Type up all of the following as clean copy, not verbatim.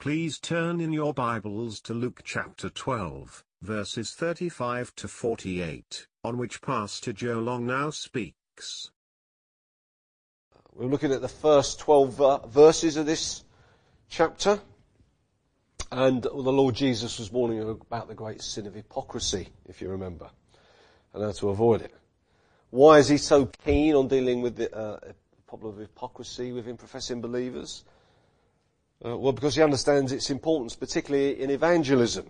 Please turn in your Bibles to Luke chapter 12, verses 35 to 48, on which Pastor Joe Long now speaks. We're looking at the first 12 verses of this chapter, and the Lord Jesus was warning about the great sin of hypocrisy, if you remember, and how to avoid it. Why is he so keen on dealing with the problem of hypocrisy within professing believers? Well, because he understands its importance, particularly in evangelism,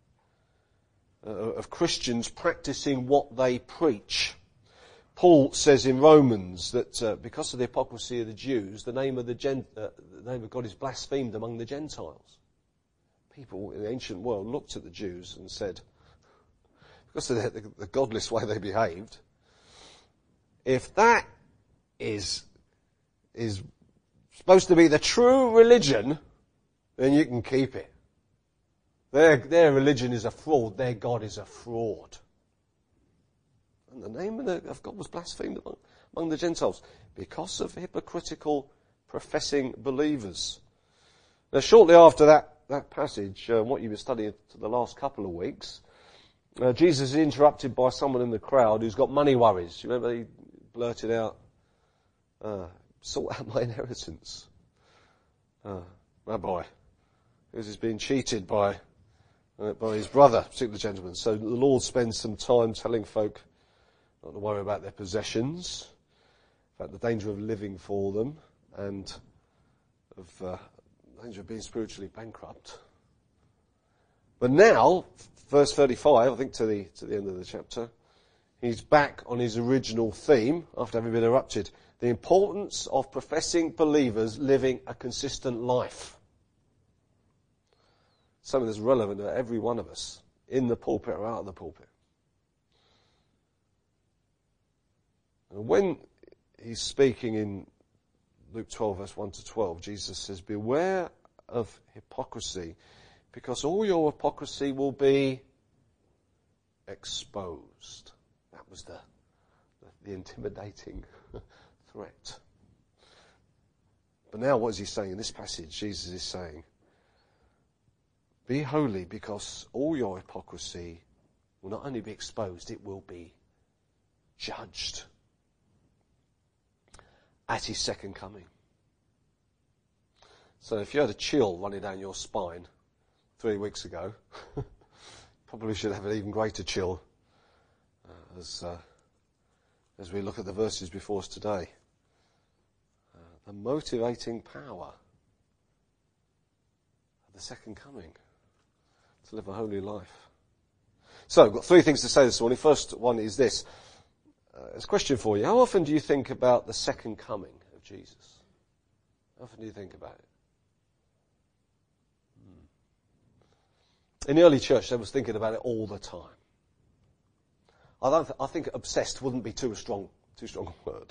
of Christians practicing what they preach. Paul says in Romans that because of the hypocrisy of the Jews, the name of God is blasphemed among the Gentiles. People in the ancient world looked at the Jews and said, because of the godless way they behaved, if that is supposed to be the true religion, then you can keep it. Their religion is a fraud. Their God is a fraud. And the name of God was blasphemed among the Gentiles because of hypocritical professing believers. Now, shortly after that passage, what you've been studying for the last couple of weeks, Jesus is interrupted by someone in the crowd who's got money worries. You remember he blurted out, sort out my inheritance. Rabbi, because he's been cheated by his brother, particularly the gentleman. So the Lord spends some time telling folk not to worry about their possessions, about the danger of living for them, and of the danger of being spiritually bankrupt. But now, verse 35, I think to the end of the chapter, he's back on his original theme after having been interrupted. The importance of professing believers living a consistent life. Something that's relevant to every one of us, in the pulpit or out of the pulpit. And when he's speaking in Luke 12, verse 1 to 12, Jesus says, beware of hypocrisy, because all your hypocrisy will be exposed. That was the intimidating threat. But now what is he saying in this passage? Jesus is saying, be holy, because all your hypocrisy will not only be exposed, it will be judged at his second coming. So if you had a chill running down your spine 3 weeks ago, probably should have an even greater chill as we look at the verses before us today. The motivating power of the second coming to live a holy life. So I've got 3 things to say this morning. First one is this. It's a question for you. How often do you think about the second coming of Jesus? How often do you think about it? In the early church, they was thinking about it all the time. I think obsessed wouldn't be too strong a word.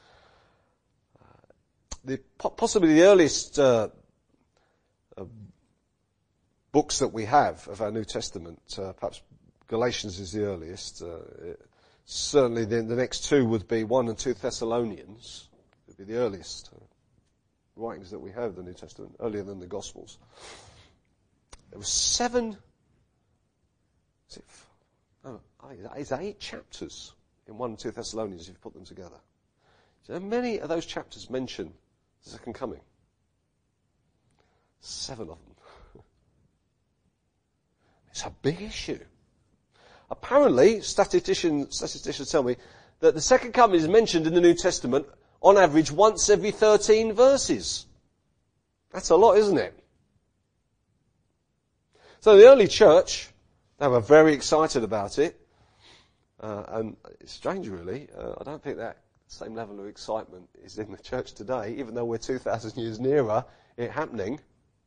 Possibly the earliest books that we have of our New Testament, perhaps Galatians is the earliest. Certainly the next 2 would be 1 and 2 Thessalonians. Would be the earliest writings that we have of the New Testament, earlier than the Gospels. There were 7, it's 8 chapters in 1 and 2 Thessalonians if you put them together. So many of those chapters mention the second coming. 7 of them. It's a big issue. Apparently, statisticians tell me that the second coming is mentioned in the New Testament on average once every 13 verses. That's a lot, isn't it? So the early church, they were very excited about it. And it's strange, really. I don't think that same level of excitement is in the church today, even though we're 2,000 years nearer it happening.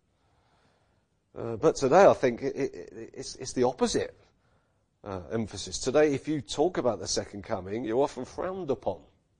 But today I think it's the opposite emphasis. Today, if you talk about the second coming, you're often frowned upon.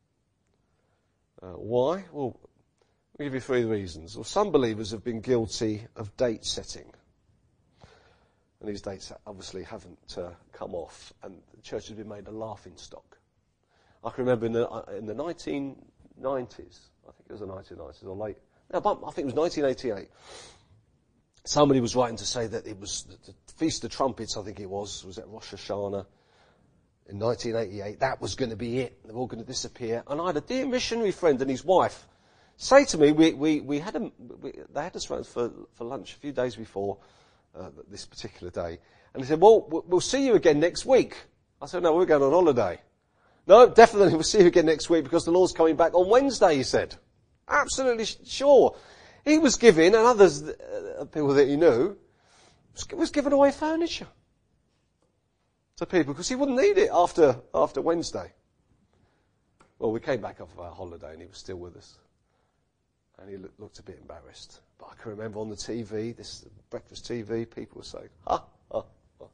Why? Well, I'll give you 3 reasons. Well, some believers have been guilty of date setting. And these dates obviously haven't come off, and the church has been made a laughing stock. I can remember in the 1990s, I think it was the 1990s or late, no, I think it was 1988, somebody was writing to say that it was the Feast of Trumpets, I think it was at Rosh Hashanah in 1988. That was going to be it. They were all going to disappear. And I had a dear missionary friend and his wife say to me, they had us round for lunch a few days before this particular day. And they said, well, we'll see you again next week. I said, no, we're going on holiday. No, definitely we'll see you again next week because the Lord's coming back on Wednesday, he said. Absolutely sure. He was giving, and others, people that he knew, was giving away furniture to people because he wouldn't need it after Wednesday. Well, we came back off of our holiday and he was still with us. And he looked a bit embarrassed. But I can remember on the TV, this breakfast TV, people were saying, ha, ha, ha.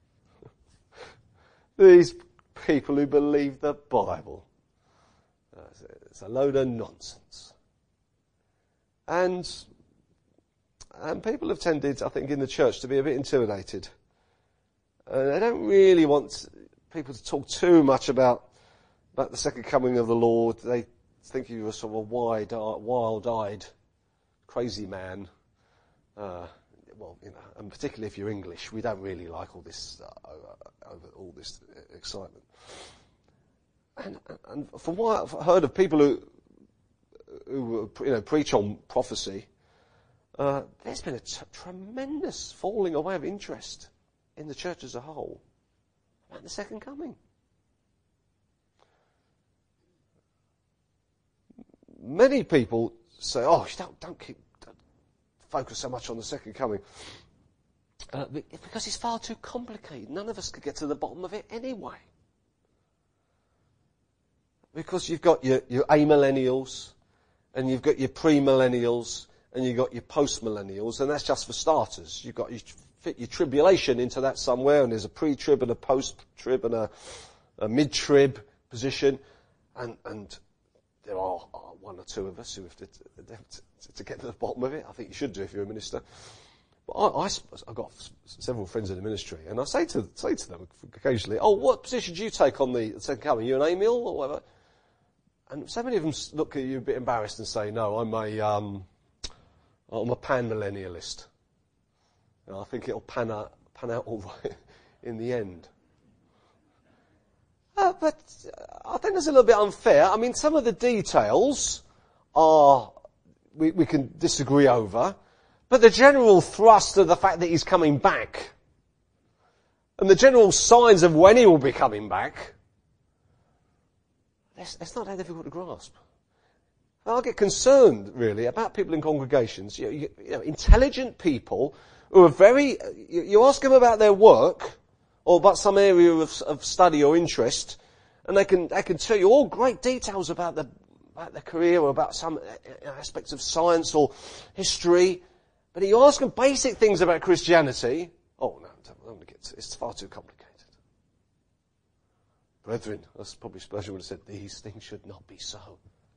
These people who believe the Bible. It's a load of nonsense. And people have tended, I think, in the church to be a bit intimidated. They don't really want people to talk too much about the second coming of the Lord. They think you're a sort of a wild-eyed, crazy man. Well, you know, and particularly if you're English, we don't really like all this over all this excitement. And from what I've heard of people who preach on prophecy, there's been a tremendous falling away of interest in the church as a whole about the second coming. Many people say, "Oh, don't focus so much on the second coming," because it's far too complicated. None of us could get to the bottom of it anyway. Because you've got your amillennials, and you've got your premillennials, and you've got your postmillennials, and that's just for starters. You fit your tribulation into that somewhere, and there's a pre-trib and a post-trib and a mid-trib position, and there are one or two of us who have to get to the bottom of it. I think you should do if you're a minister. But I've got several friends in the ministry, and I say to them occasionally, "Oh, what position do you take on the second coming? You an amil or whatever?" And so many of them look at you a bit embarrassed and say, "No, I'm a pan-millennialist. And I think it'll pan out all right in the end." But I think that's a little bit unfair. I mean, some of the details we can disagree over, but the general thrust of the fact that he's coming back, and the general signs of when he will be coming back, it's not that difficult to grasp. I get concerned, really, about people in congregations, you know, intelligent people who are you ask them about their work, or about some area of study or interest, and they can tell you all great details about their career or about some aspects of science or history. But you ask them basic things about Christianity, oh no, it's far too complicated. Brethren, that's probably Spurgeon would have said, these things should not be so.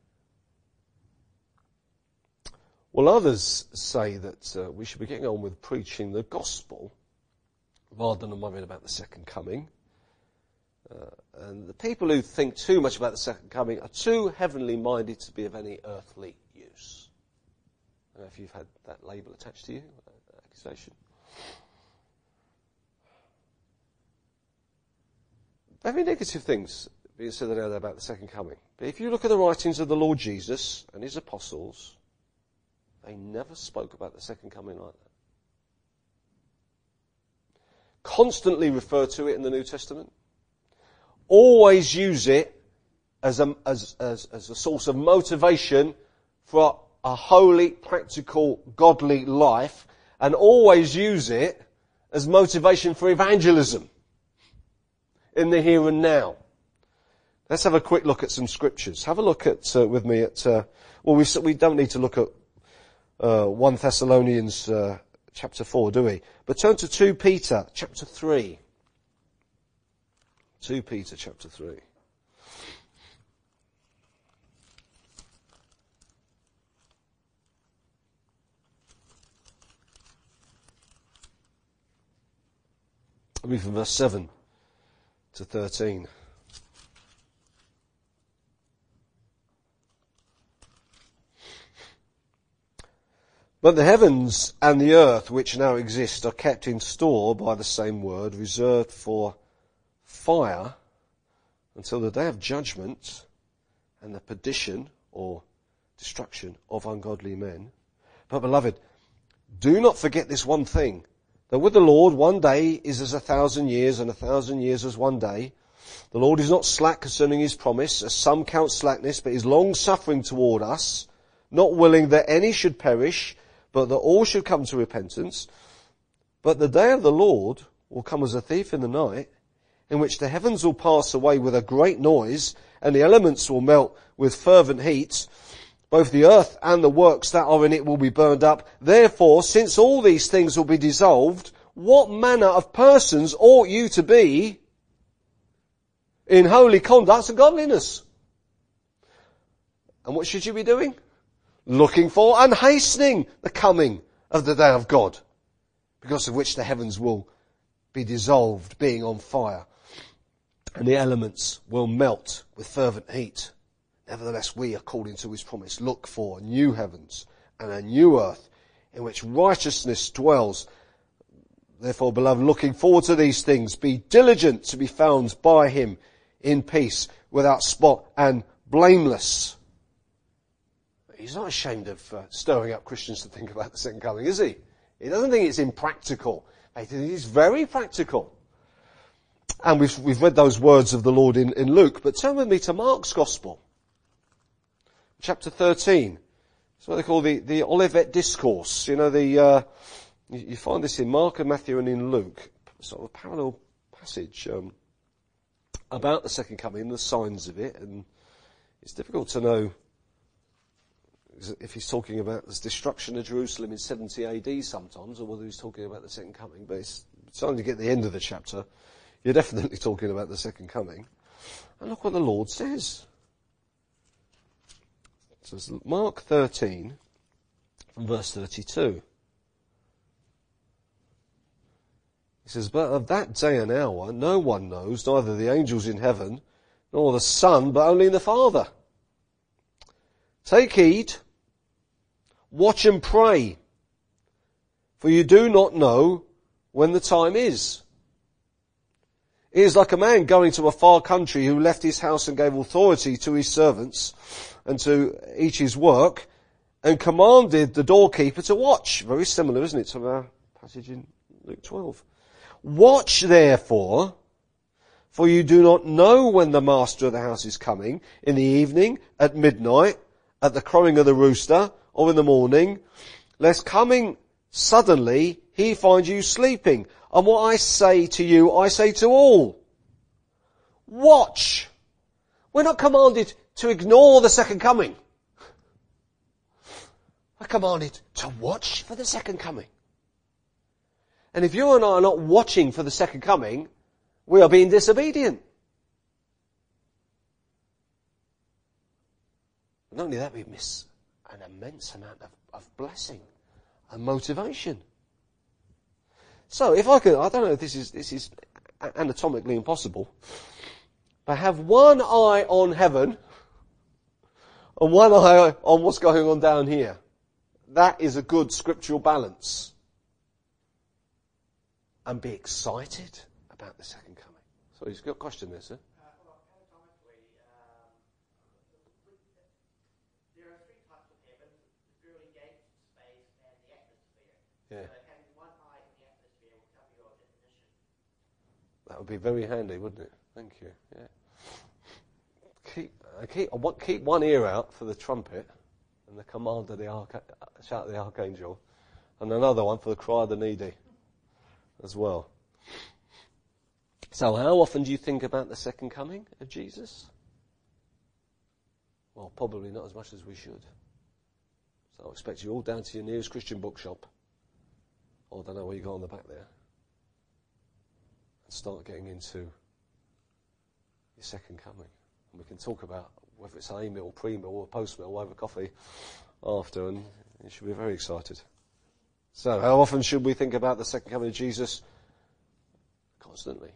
Well, others say that we should be getting on with preaching the gospel rather than worrying about the second coming. And the people who think too much about the second coming are too heavenly minded to be of any earthly use. I don't know if you've had that label attached to you, that accusation. Very negative things being said there about the second coming. But if you look at the writings of the Lord Jesus and his apostles, they never spoke about the second coming like that. Constantly refer to it in the New Testament. Always use it as a source of motivation for a holy, practical, godly life, and always use it as motivation for evangelism in the here and now. Let's have a quick look at some scriptures. Have a look at with me at we don't need to look at 1 Thessalonians chapter 4, do we? But turn to 2 Peter chapter 3. 2 Peter chapter 3. I'll read from verse 7 to 13. But the heavens and the earth which now exist are kept in store by the same word, reserved for fire until the day of judgment and the perdition or destruction of ungodly men. But beloved, do not forget this one thing, that with the Lord 1 day is as 1,000 years, and 1,000 years as 1 day. The Lord is not slack concerning his promise, as some count slackness, but is long-suffering toward us, not willing that any should perish, but that all should come to repentance. But the day of the Lord will come as a thief in the night, in which the heavens will pass away with a great noise, and the elements will melt with fervent heat. Both the earth and the works that are in it will be burned up. Therefore, since all these things will be dissolved, what manner of persons ought you to be in holy conduct and godliness? And what should you be doing? Looking for and hastening the coming of the day of God, because of which the heavens will be dissolved, being on fire, and the elements will melt with fervent heat. Nevertheless, we, according to his promise, look for new heavens and a new earth in which righteousness dwells. Therefore, beloved, looking forward to these things, be diligent to be found by him in peace, without spot and blameless. He's not ashamed of stirring up Christians to think about the second coming, is he? He doesn't think it's impractical. He's very practical. And we've read those words of the Lord in Luke, but turn with me to Mark's Gospel. Chapter 13. It's what they call the Olivet Discourse. You know, you find this in Mark and Matthew and in Luke. Sort of a parallel passage, about the second coming, the signs of it, and it's difficult to know if he's talking about the destruction of Jerusalem in 70 AD sometimes, or whether he's talking about the second coming. But it's time to get to the end of the chapter. You're definitely talking about the second coming. And look what the Lord says. So it's Mark 13, verse 32. He says, but of that day and hour no one knows, neither the angels in heaven, nor the Son, but only the Father. Take heed, watch and pray, for you do not know when the time is. It is like a man going to a far country who left his house and gave authority to his servants and to each his work, and commanded the doorkeeper to watch. Very similar, isn't it, to our passage in Luke 12. Watch therefore, for you do not know when the master of the house is coming, in the evening, at midnight, at the crowing of the rooster, or in the morning, lest coming suddenly he find you sleeping. And what I say to you, I say to all. Watch. We're not commanded to ignore the second coming. We're commanded to watch for the second coming. And if you and I are not watching for the second coming, we are being disobedient. Not only that, we miss an immense amount of blessing and motivation. So if I could, I don't know if this is anatomically impossible, but have one eye on heaven and one eye on what's going on down here. That is a good scriptural balance. And be excited about the second coming. So you've got a question there, sir? There are three types of heaven: the pearly gates, space, and the atmosphere. Yeah. So having one eye in the atmosphere will cover your definition. That would be very handy, wouldn't it? Thank you. Yeah. Keep one ear out for the trumpet and the command of shout of the archangel, and another one for the cry of the needy as well. So how often do you think about the second coming of Jesus? Well, probably not as much as we should. So I expect you all down to your nearest Christian bookshop, or I don't know where you go on the back there, and start getting into your second coming. And we can talk about whether it's a meal, pre-meal, or post-meal over coffee after, and you should be very excited. So, how often should we think about the second coming of Jesus? Constantly.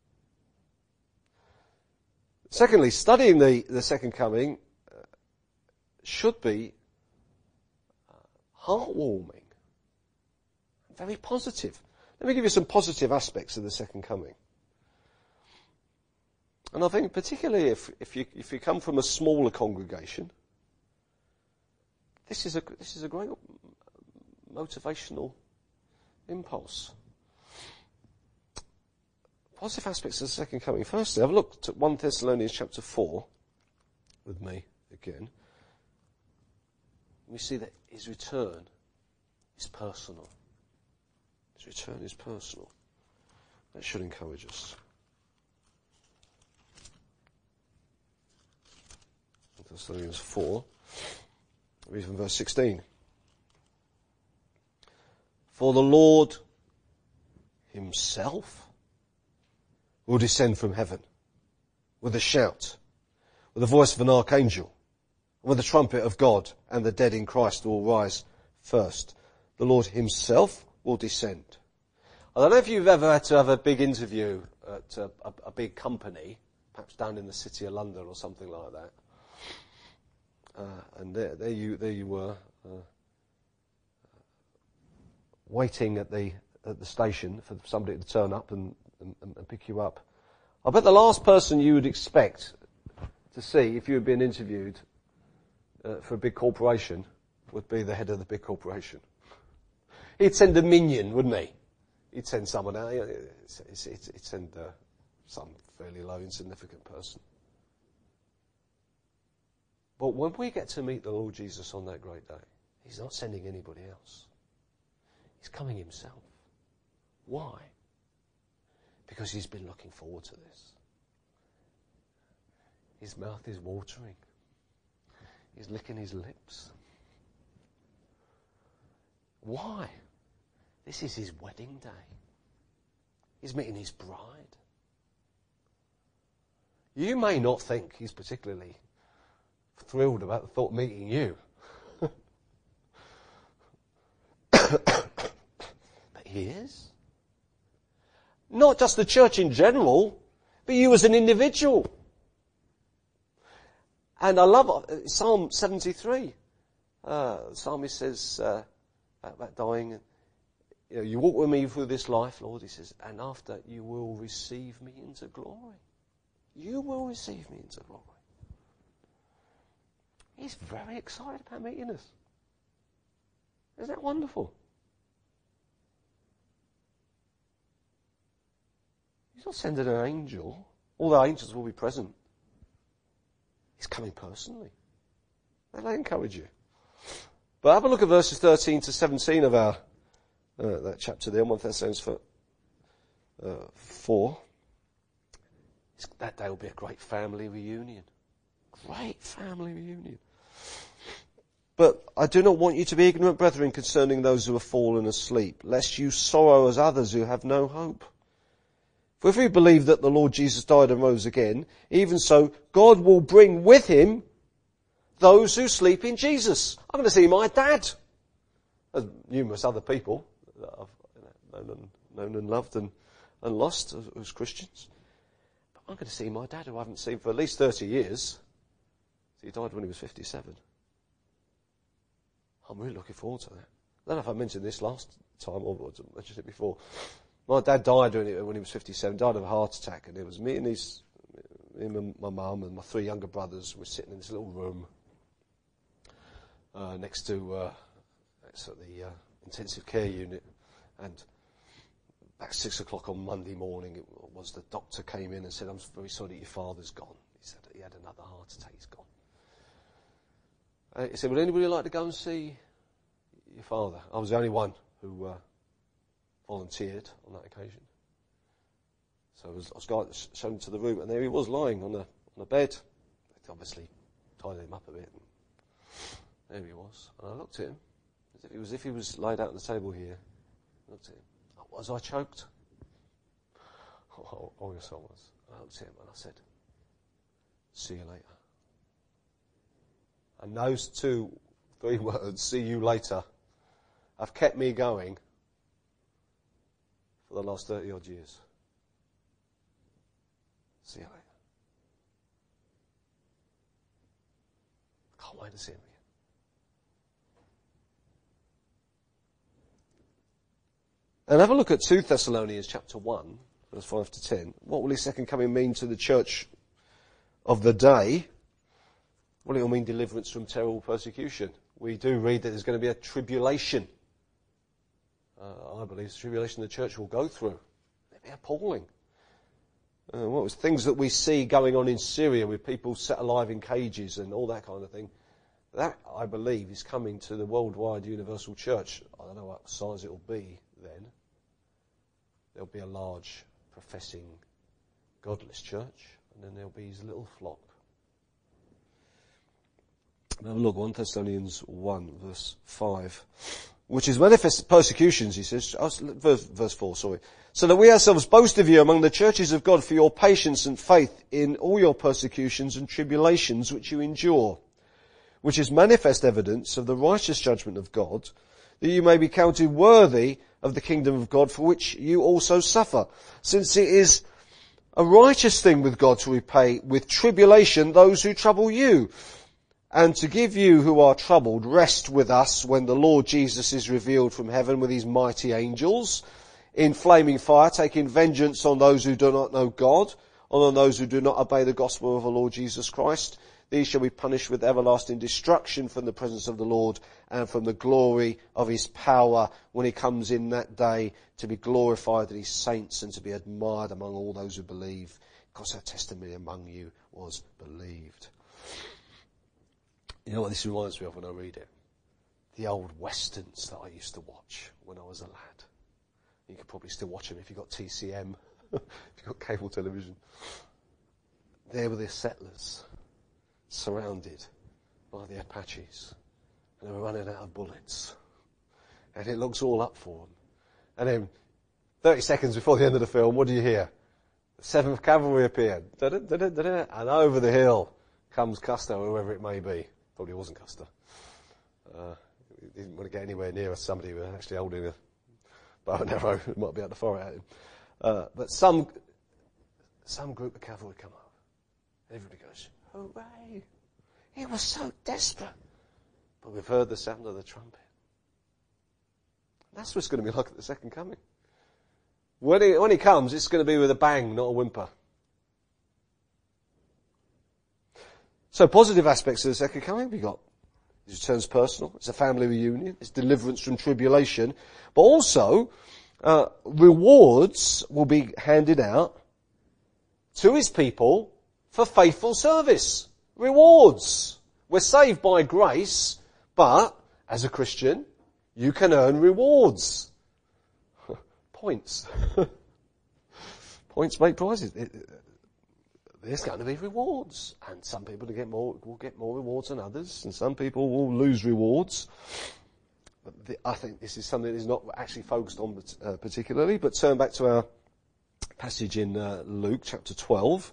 Secondly, studying the second coming should be heartwarming, very positive. Let me give you some positive aspects of the second coming. And I think particularly if you come from a smaller congregation, this is a great motivational impulse. Positive aspects of the second coming. Firstly, I've looked at 1 Thessalonians chapter 4 with me again. We see that his return is personal. His return is personal. That should encourage us. 1 Thessalonians 4, read from verse 16. For the Lord himself will descend from heaven with a shout, with the voice of an archangel, and with the trumpet of God, and the dead in Christ will rise first. The Lord himself will descend. I don't know if you've ever had to have a big interview at a big company, perhaps down in the city of London or something like that. And there you were, waiting at the station for somebody to turn up and pick you up. I bet the last person you would expect to see if you had been interviewed for a big corporation would be the head of the big corporation. He'd send a minion, wouldn't he? He'd send someone out. He'd send some fairly low, insignificant person. But when we get to meet the Lord Jesus on that great day, he's not sending anybody else. He's coming himself. Why? Because he's been looking forward to this. His mouth is watering. He's licking his lips. Why? This is his wedding day. He's meeting his bride. You may not think he's particularly thrilled about the thought of meeting you. But he is. Not just the church in general, but you as an individual. And I love Psalm 73. The psalmist says about dying, you walk with me through this life, Lord, he says, and after you will receive me into glory. You will receive me into glory. He's very excited about meeting us. Isn't that wonderful? He's not sending an angel. All the angels will be present. He's coming personally. May I encourage you? But have a look at verses 13 to 17 of our that chapter there, 1 Thessalonians 4. That day will be a great family reunion. Great family reunion. But I do not want you to be ignorant, brethren, concerning those who have fallen asleep, lest you sorrow as others who have no hope. For if we believe that the Lord Jesus died and rose again, even so, God will bring with him those who sleep in Jesus. I'm going to see my dad. There's numerous other people that I've known and loved and lost as Christians. But I'm going to see my dad, who I haven't seen for at least 30 years. He died when he was 57. I'm really looking forward to that. I don't know if I mentioned this last time or I mentioned it before. My dad died when he was 57, died of a heart attack, and it was me and my mum and my 3 younger brothers were sitting in this little room next to the intensive care unit, and about 6 o'clock on Monday morning, the doctor came in and said, "I'm very sorry that your father's gone." He said he had another heart attack. He's gone. He said, "Would anybody like to go and see your father?" I was the only one who volunteered on that occasion. So I was shown to the room, and there he was lying on a bed. They'd obviously tied him up a bit. And there he was. And I looked at him as if he was laid out on the table here. I looked at him. Was I choked? Oh, yes, I was. I looked at him and I said, "See you later." And those 3 words, "see you later," have kept me going for the last 30 odd years. See you later. Can't wait to see him again. And have a look at 2 Thessalonians chapter 1, verse 5 to 10. What will his second coming mean to the church of the day? Well, it will mean deliverance from terrible persecution. We do read that there's going to be a tribulation. I believe it's a tribulation the church will go through. It'll be appalling. What was things that we see going on in Syria with people set alive in cages and all that kind of thing? That, I believe, is coming to the worldwide universal church. I don't know what size it will be then. There'll be a large professing godless church, and then there'll be his little flock. Now look, 1 Thessalonians 1 verse 5, which is manifest persecutions, he says, verse 4, sorry. So that we ourselves boast of you among the churches of God for your patience and faith in all your persecutions and tribulations which you endure, which is manifest evidence of the righteous judgment of God, that you may be counted worthy of the kingdom of God for which you also suffer, since it is a righteous thing with God to repay with tribulation those who trouble you, and to give you who are troubled rest with us when the Lord Jesus is revealed from heaven with his mighty angels, in flaming fire, taking vengeance on those who do not know God, and on those who do not obey the gospel of the Lord Jesus Christ. These shall be punished with everlasting destruction from the presence of the Lord and from the glory of his power when he comes in that day to be glorified in his saints and to be admired among all those who believe, because our testimony among you was believed. You know what this reminds me of when I read it? The old westerns that I used to watch when I was a lad. You could probably still watch them if you've got TCM, if you've got cable television. There were the settlers, surrounded by the Apaches, and they were running out of bullets. And it looks all up for them. And then, 30 seconds before the end of the film, what do you hear? The 7th Cavalry appeared. Da-da-da-da-da-da. And over the hill comes Custer, whoever it may be. Probably wasn't Custer. He didn't want to get anywhere near somebody who was actually holding a bow and arrow. It might be able to fire at him. But some group of cavalry come up. Everybody goes, hooray! He was so desperate. But we've heard the sound of the trumpet. That's what it's going to be like at the second coming. When he comes, it's going to be with a bang, not a whimper. So positive aspects of the second coming, we've got it returns personal, it's a family reunion, it's deliverance from tribulation, but also rewards will be handed out to his people for faithful service. Rewards. We're saved by grace, but as a Christian, you can earn rewards. Points. Points make prizes. There's going to be rewards, and some people will get more rewards than others, and some people will lose rewards. But I think this is something that is not actually focused on particularly, but turn back to our passage in Luke chapter 12.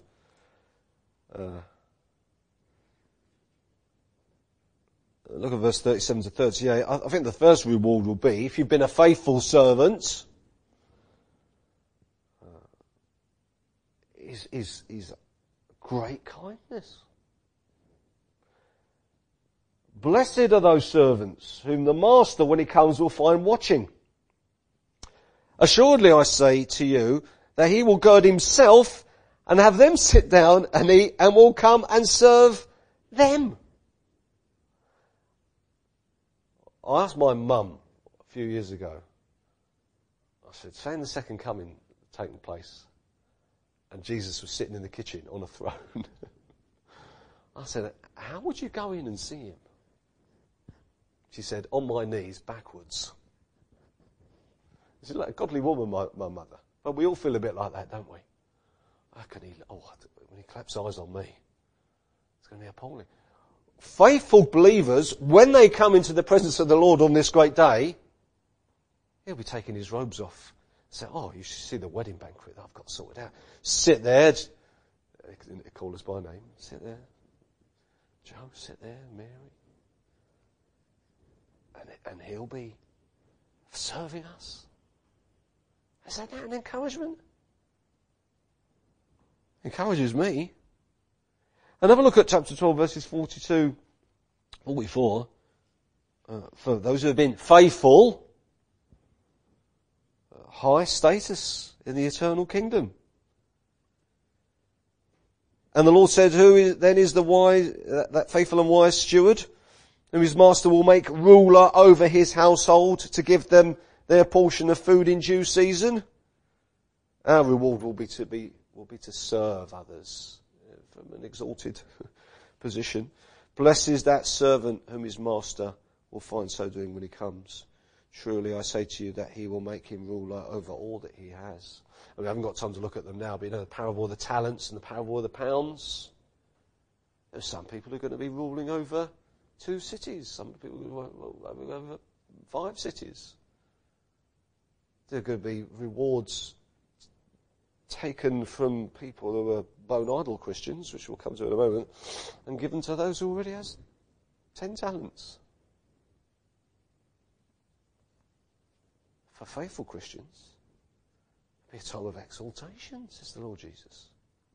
Look at verse 37 to 38. I think the first reward will be, if you've been a faithful servant, is great kindness. Blessed are those servants whom the master, when he comes, will find watching. Assuredly, I say to you that he will gird himself and have them sit down and eat, and will come and serve them. I asked my mum a few years ago, I said, saying the second coming taking place, and Jesus was sitting in the kitchen on a throne. I said, how would you go in and see him? She said, on my knees, backwards. She's like a godly woman, my mother. But we all feel a bit like that, don't we? How can he, when he claps eyes on me, it's going to be appalling. Faithful believers, when they come into the presence of the Lord on this great day, he'll be taking his robes off. Say, you should see the wedding banquet that I've got sorted out. Sit there. They call us by name. Sit there. Joe, sit there. Mary. And he'll be serving us. Is that an encouragement? Encourages me. And have a look at chapter 12, verses 42, 44. For those who have been faithful, high status in the eternal kingdom. And the Lord said, who then is the wise, that faithful and wise steward, whom his master will make ruler over his household to give them their portion of food in due season? Our reward will be to serve others from an exalted position. Blessed is that servant whom his master will find so doing when he comes. Truly I say to you that he will make him ruler over all that he has. And we haven't got time to look at them now, but you know the parable of the talents and the parable of the pounds. There's some people who are going to be ruling over 2 cities. Some people will over 5 cities. There are going to be rewards taken from people who are bone idle Christians, which we'll come to in a moment, and given to those who already has 10 talents. For faithful Christians, it'll be a time of exaltation, says the Lord Jesus.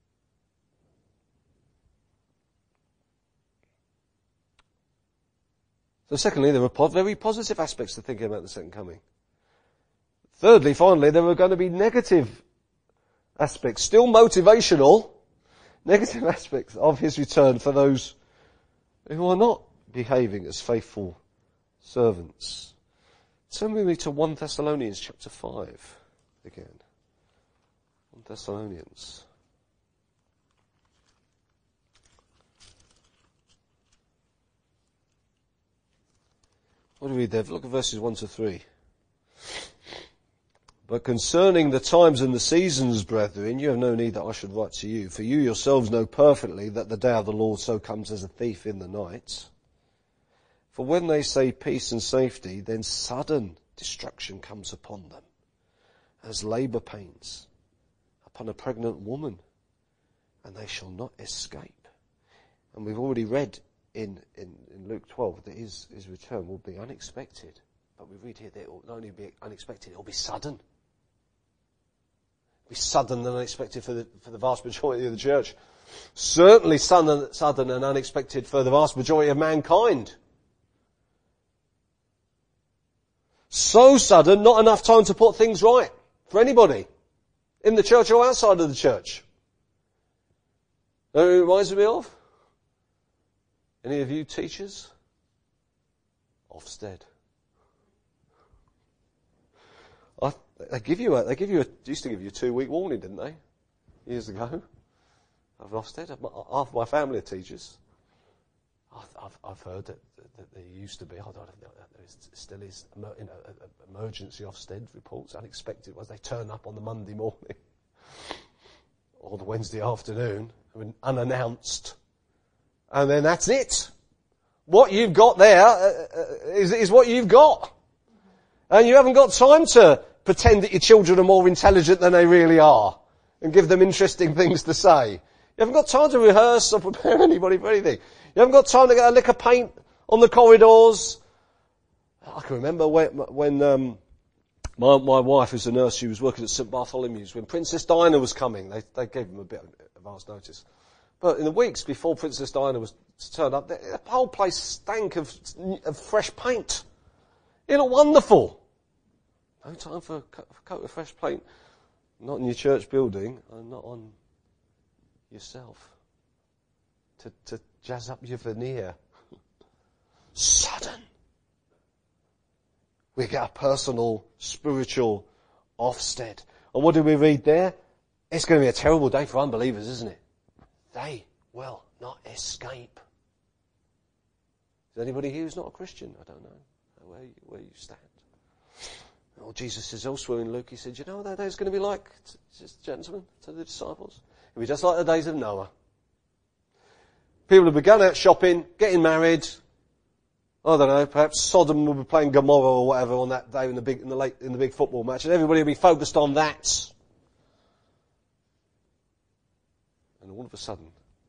So secondly, there are very positive aspects to thinking about the second coming. Thirdly, finally, there are going to be negative aspects, still motivational, negative aspects of his return for those who are not behaving as faithful servants. Turn with me to 1 Thessalonians chapter 5 again. 1 Thessalonians. What do we read there? Look at verses 1 to 3. But concerning the times and the seasons, brethren, you have no need that I should write to you, for you yourselves know perfectly that the day of the Lord so comes as a thief in the night. For when they say peace and safety, then sudden destruction comes upon them, as labour pains upon a pregnant woman, and they shall not escape. And we've already read in Luke 12 that his return will be unexpected. But we read here that it will not only be unexpected, it will be sudden. Be sudden and unexpected for the vast majority of the church. Certainly sudden and unexpected for the vast majority of mankind. So sudden, not enough time to put things right for anybody, in the church or outside of the church. Know who it reminds me of? Any of you teachers? Ofsted. They used to give you a 2-week warning, didn't they? Years ago. I've Ofsted. Half my family are teachers. I've heard that there used to be, I don't know if there still is, emergency Ofsted reports, unexpected ones. They turn up on the Monday morning or the Wednesday afternoon, unannounced. And then that's it. What you've got there is what you've got. And you haven't got time to pretend that your children are more intelligent than they really are and give them interesting things to say. You haven't got time to rehearse or prepare anybody for anything. You haven't got time to get a lick of paint on the corridors. I can remember when my wife, who's a nurse, she was working at St Bartholomew's when Princess Diana was coming. They gave them a bit of advance notice. But in the weeks before Princess Diana was to turn up, the whole place stank of fresh paint. It looked wonderful. No time for a coat of fresh paint. Not in your church building, and not on yourself. To jazz up your veneer. Sudden. We get a personal, spiritual Ofsted. And what do we read there? It's going to be a terrible day for unbelievers, isn't it? They will not escape. Is there anybody here who's not a Christian? I don't know where you stand. Well, Jesus says elsewhere in Luke, he said, you know what that day is going to be like, gentlemen, to the disciples? It'll be just like the days of Noah. People will be going out shopping, getting married. I don't know, perhaps Sodom will be playing Gomorrah or whatever on that day in the big football match, and everybody will be focused on that. And all of a sudden,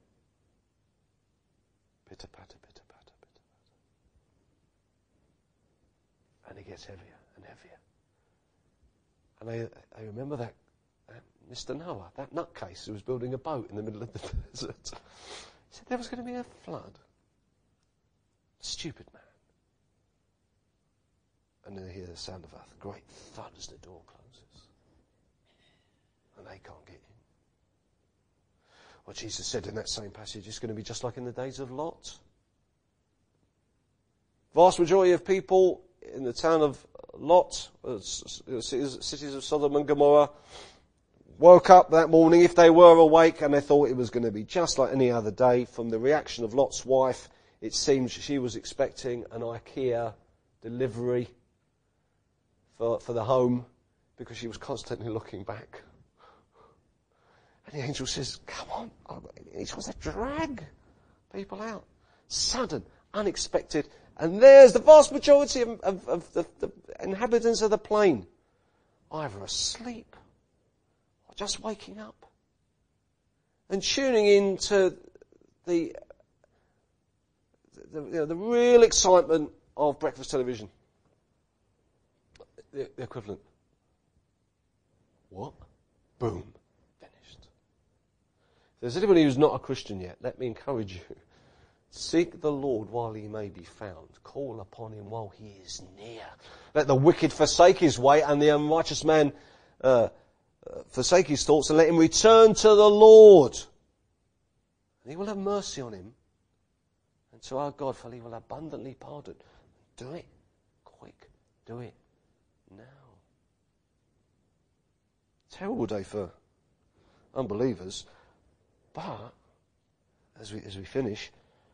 pitter patter, pitter patter, pitter patter. And it gets heavier and heavier. And I remember that Mr. Noah, that nutcase who was building a boat in the middle of the desert. He said there was going to be a flood. Stupid man. And then I hear the sound of a great thud as the door closes. Well, Jesus said in that same passage, it's going to be just like in the days of Lot. Vast majority of people in the town of Lot, cities of Sodom and Gomorrah, woke up that morning, if they were awake, and they thought it was going to be just like any other day. From the reaction of Lot's wife, it seems she was expecting an IKEA delivery for the home, because she was constantly looking back. And the angel says, come on, it was a drag people out. Sudden, unexpected. And there's the vast majority of the inhabitants of the plain, either asleep or just waking up and tuning in to the real excitement of breakfast television. The equivalent. What? Boom. Finished. If there's anybody who's not a Christian yet, let me encourage you. Seek the Lord while he may be found. Call upon him while he is near. Let the wicked forsake his way, and the unrighteous man forsake his thoughts, and let him return to the Lord. And he will have mercy on him, and to our God, for he will abundantly pardon. Do it quick. Do it now. Terrible day for unbelievers, but as we finish,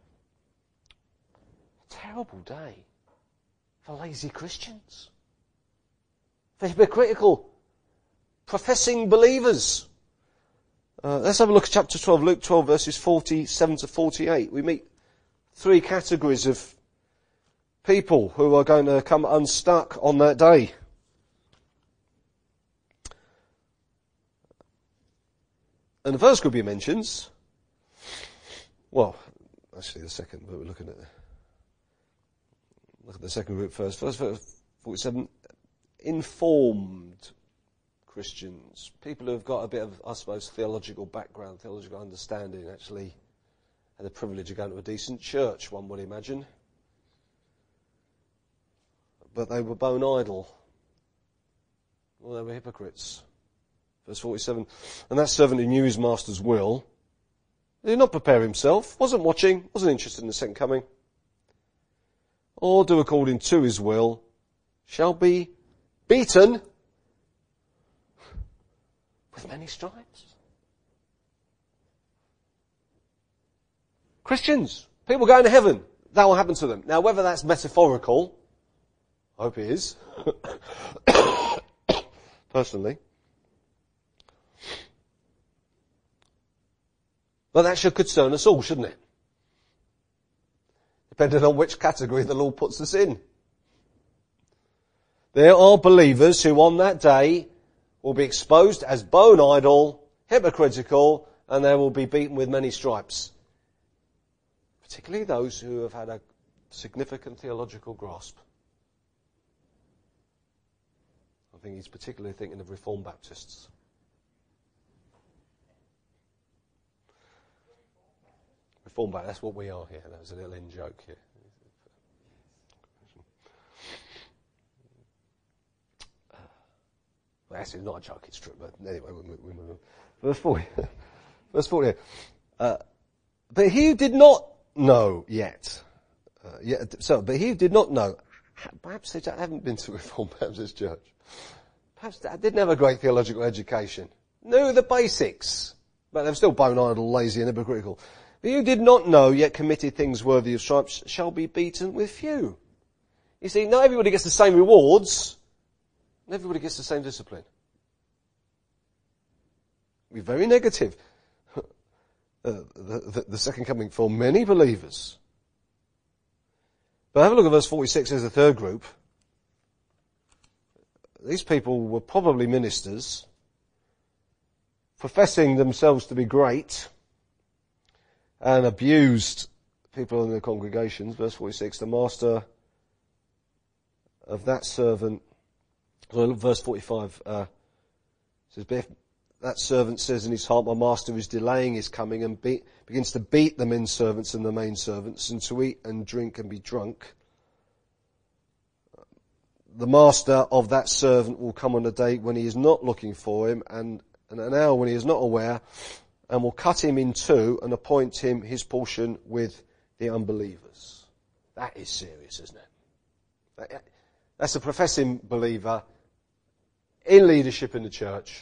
terrible day for lazy Christians, for hypocritical, professing believers. Let's have a look at chapter 12, Luke 12, verses 47 to 48. We meet three categories of people who are going to come unstuck on that day. And the first group he mentions, well, actually the second, but we're looking at the second group first. First, verse 47, informed Christians. People who have got a bit of, I suppose, theological background, theological understanding, actually had the privilege of going to a decent church, one would imagine. But they were bone idle. Well, they were hypocrites. Verse 47, and that servant who knew his master's will, did not prepare himself, wasn't watching, wasn't interested in the second coming, or do according to his will, shall be beaten with many stripes. Christians, people going to heaven, that will happen to them. Now, whether that's metaphorical, I hope it is, personally, but that should concern us all, shouldn't it? Depending on which category the Lord puts us in. There are believers who on that day will be exposed as bone idle, hypocritical, and they will be beaten with many stripes. Particularly those who have had a significant theological grasp. I think he's particularly thinking of Reformed Baptists. Reformed Baptists, that's what we are here. That was a little in-joke here. Well, actually, not a joke, it's true, but anyway, we move on. Verse 40. Verse 40. But he did not know yet. But he did not know. Perhaps they haven't been to Reformed Baptist Church. Perhaps they didn't have a great theological education. Knew the basics. But they're still bone idle, lazy and hypocritical. But you did not know, yet committed things worthy of stripes, shall be beaten with few. You see, not everybody gets the same rewards. And everybody gets the same discipline. We're very negative. The second coming for many believers. But have a look at verse 46 as the third group. These people were probably ministers, professing themselves to be great, and abused people in their congregations. Verse 46, the master of that servant, verse 45 says, but if that servant says in his heart, my master is delaying his coming, and begins to beat the men servants and the main servants, and to eat and drink and be drunk, the master of that servant will come on a day when he is not looking for him, and an hour when he is not aware, and will cut him in two and appoint him his portion with the unbelievers. That is serious, isn't it? That's a professing believer in leadership in the church.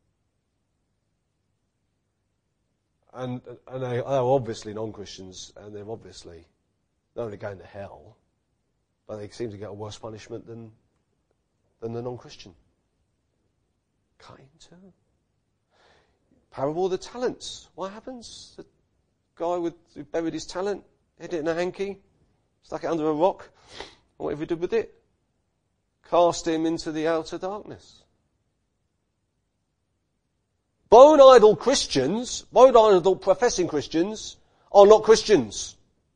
And they are obviously non-Christians, and they're obviously not only going to hell, but they seem to get a worse punishment than the non-Christian. Cut in two. Parable of the talents. What happens? The guy who buried his talent, hid it in a hanky, stuck it under a rock. Whatever he did with it? Cast him into the outer darkness. Bone idol Christians, bone idol professing Christians, are not Christians.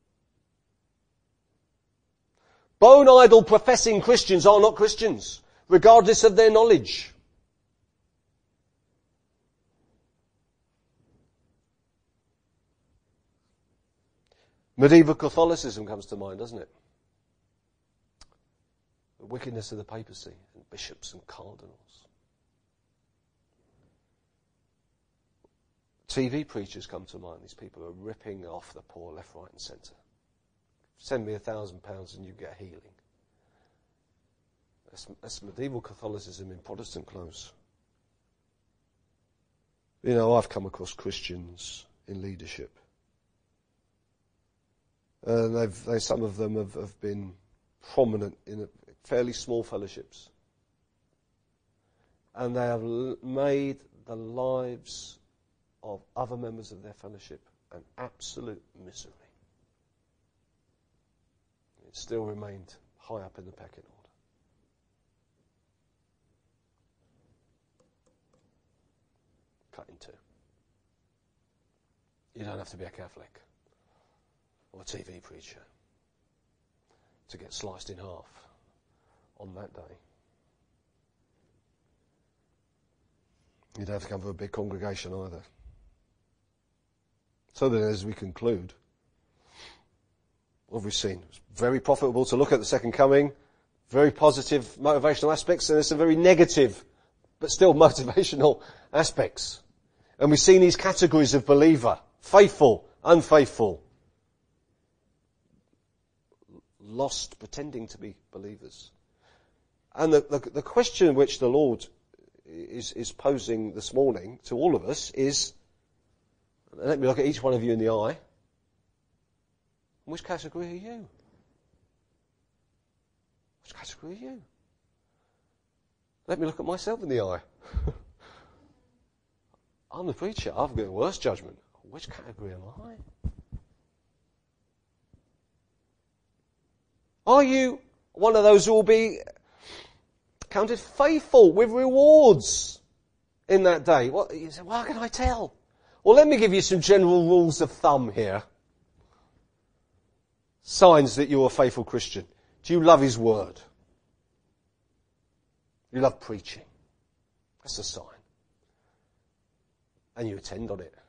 Bone idol professing Christians are not Christians, regardless of their knowledge. Medieval Catholicism comes to mind, doesn't it? The wickedness of the papacy and bishops and cardinals. TV preachers come to mind. These people are ripping off the poor left, right and centre. Send me £1,000 and you get healing. That's medieval Catholicism in Protestant clothes. You know, I've come across Christians in leadership. And some of them have been prominent in fairly small fellowships. And they have made the lives of other members of their fellowship an absolute misery. It still remained high up in the pecking order. Cut in two. You don't have to be a Catholic or a TV preacher to get sliced in half on that day. You don't have to come from a big congregation either. So that as we conclude, what have we seen? It's very profitable to look at the second coming, very positive motivational aspects, and there's some very negative, but still motivational aspects. And we've seen these categories of believer: faithful, unfaithful, lost, pretending to be believers. And the question which the Lord is posing this morning to all of us is, let me look at each one of you in the eye. Which category are you? Which category are you? Let me look at myself in the eye. I'm the preacher. I've got the worst judgment. Which category am I? Are you one of those who will be counted faithful with rewards in that day? You say, well, how can I tell? Well, let me give you some general rules of thumb here. Signs that you're a faithful Christian. Do you love His Word? You love preaching. That's a sign. And you attend on it.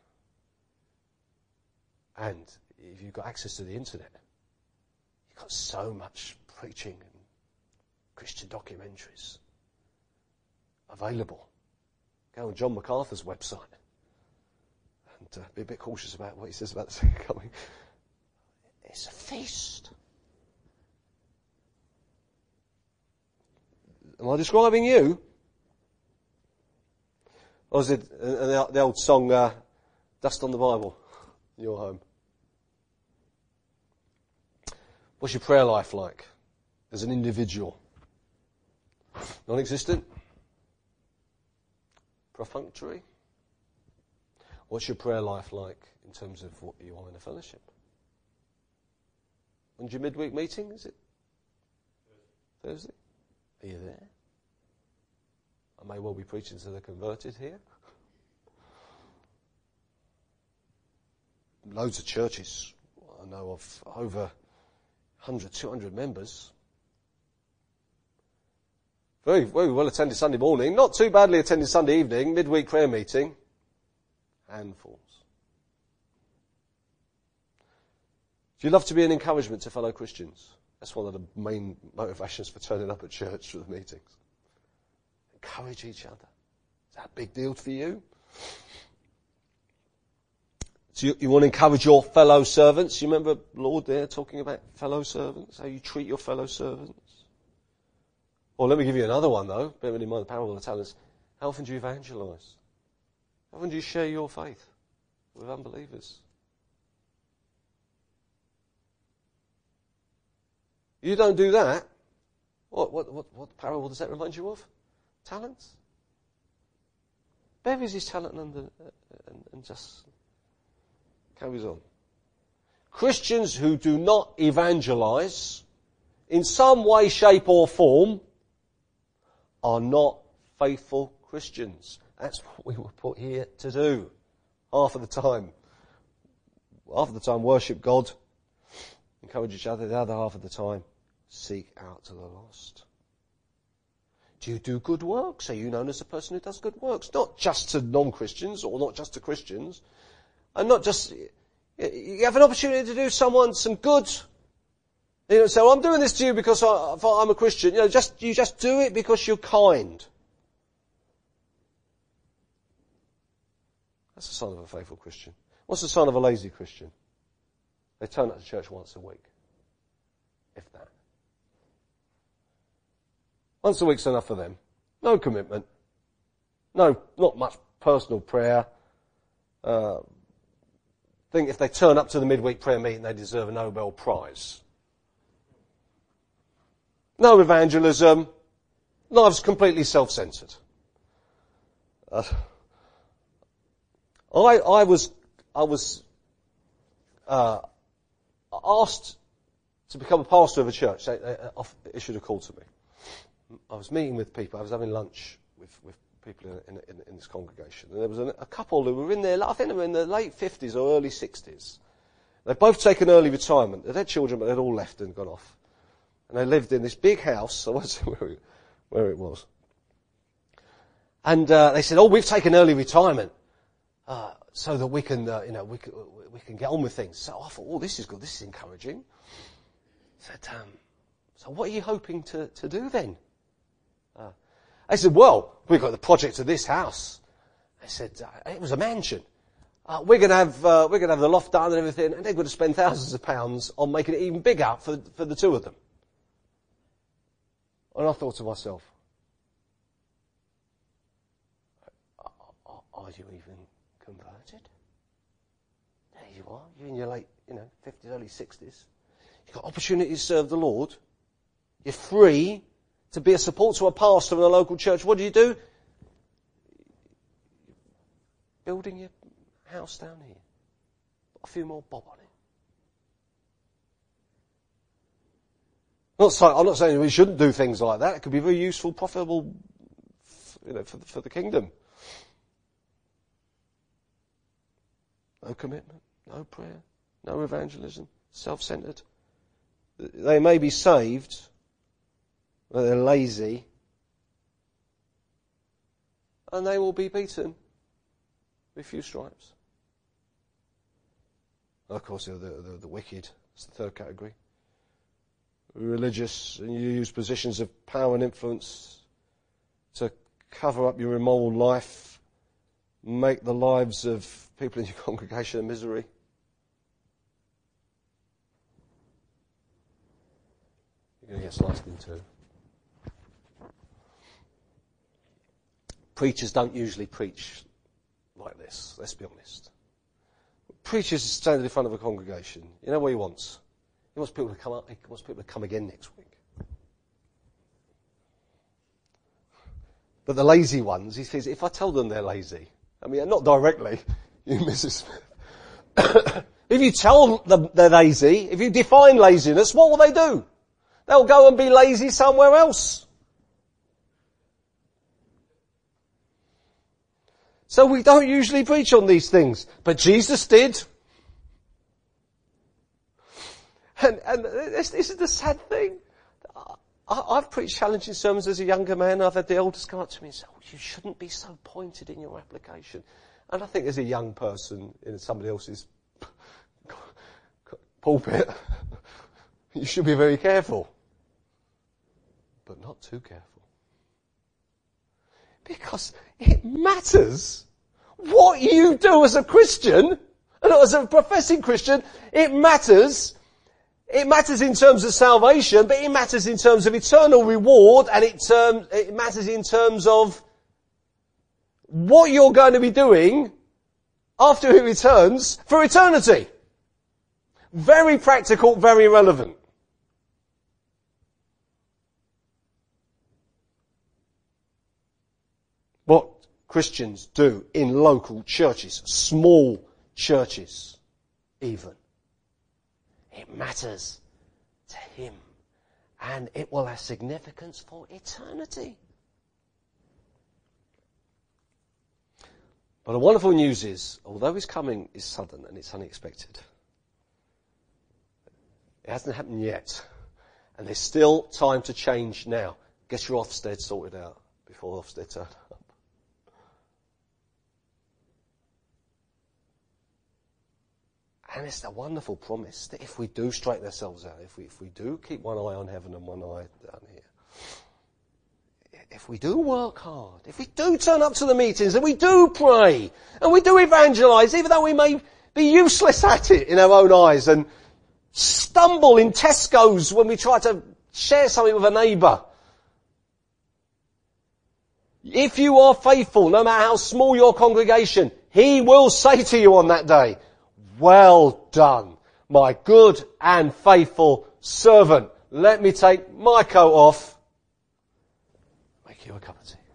And if you've got access to the internet, you've got so much preaching and Christian documentaries available. Go on John MacArthur's website. And be a bit cautious about what he says about the second coming. It's a feast. Am I describing you? Or is it the old song, Dust on the Bible, in your home? What's your prayer life like as an individual? Non-existent? Perfunctory? What's your prayer life like in terms of what you are in a fellowship? When's your midweek meeting? Is it Thursday? Are you there? I may well be preaching to the converted here. Loads of churches, I know of over 100, 200 members. Very, very well attended Sunday morning, not too badly attended Sunday evening, midweek prayer meeting. Handfuls. Do you love to be an encouragement to fellow Christians? That's one of the main motivations for turning up at church for the meetings. Encourage each other. Is that a big deal for you? So you want to encourage your fellow servants. You remember Lord there talking about fellow servants, how you treat your fellow servants? Well, let me give you another one though, bearing in mind the parable of the talents. How often do you evangelise? How often do you share your faith with unbelievers? You don't do that. What parable does that remind you of? Talents. Buries his talent and just carries on. Christians who do not evangelise in some way, shape or form are not faithful Christians. That's what we were put here to do. Half of the time worship God, encourage each other. The other half of the time seek out to the lost. Do you do good works? Are you known as a person who does good works? Not just to non-Christians or not just to Christians. And not just, you have an opportunity to do someone some good. You don't say, well, I'm doing this to you because I'm a Christian. You just do it because you're kind. That's the sign of a faithful Christian. What's the sign of a lazy Christian? They turn up to church once a week. If that. Once a week's enough for them. No commitment. No, not much personal prayer. Think if they turn up to the midweek prayer meeting, they deserve a Nobel Prize. No evangelism. Life's completely self-centered. I was asked to become a pastor of a church. They issued a call to me. I was meeting with people. I was having lunch with people in this congregation. And there was a couple who were in their, I think they were in their late 50s or early 60s. They'd both taken early retirement. They'd had children, but they'd all left and gone off. And they lived in this big house. I won't say where it was. And they said, "Oh, we've taken early retirement so that we can, we can get on with things." So I thought, "Oh, this is good. This is encouraging." I said, "So what are you hoping to do then?" They said, "Well, we've got the project of this house." They said, "It was a mansion. We're going to have the loft done and everything, and they're going to spend thousands of pounds on making it even bigger for the two of them." And I thought to myself, are you even converted? There you are. You're in your late, 50s, early 60s. You've got opportunity to serve the Lord. You're free to be a support to a pastor in a local church. What do? Building your house down here. Got a few more bob on it. I'm not saying we shouldn't do things like that. It could be very useful, profitable, for the kingdom. No commitment, no prayer, no evangelism, self-centered. They may be saved, but they're lazy, and they will be beaten with few stripes. Of course, the wicked. That's the third category. Religious, and you use positions of power and influence to cover up your immoral life, make the lives of people in your congregation a misery. You're going to get sliced in two. Preachers don't usually preach like this, let's be honest. Preachers standing in front of a congregation. You know what he wants? He wants people to come up. He wants people to come again next week. But the lazy ones, he says, if I tell them they're lazy, not directly, you Mrs. Smith. If you tell them they're lazy, if you define laziness, what will they do? They'll go and be lazy somewhere else. So we don't usually preach on these things, but Jesus did. And this is the sad thing. I've preached challenging sermons as a younger man. I've had the elders come up to me and say, "Oh, you shouldn't be so pointed in your application." And I think as a young person in somebody else's pulpit, you should be very careful. But not too careful. Because it matters what you do as a Christian And as a professing Christian, it matters. It matters in terms of salvation, but it matters in terms of eternal reward, and it matters in terms of what you're going to be doing after he returns for eternity. Very practical, very relevant. What Christians do in local churches, small churches even, it matters to him, and it will have significance for eternity. But the wonderful news is, although his coming is sudden and it's unexpected, it hasn't happened yet, and there's still time to change now. Get your Ofsted sorted out before Ofsted turn up. And it's a wonderful promise that if we do straighten ourselves out, if we do keep one eye on heaven and one eye down here, if we do work hard, if we do turn up to the meetings, and we do pray, and we do evangelise, even though we may be useless at it in our own eyes, and stumble in Tesco's when we try to share something with a neighbour. If you are faithful, no matter how small your congregation, he will say to you on that day, well done, my good and faithful servant. Let me take my coat off. Make you a cup of tea.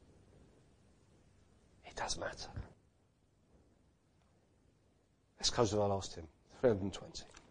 It does matter. Let's close with our last hymn, 320.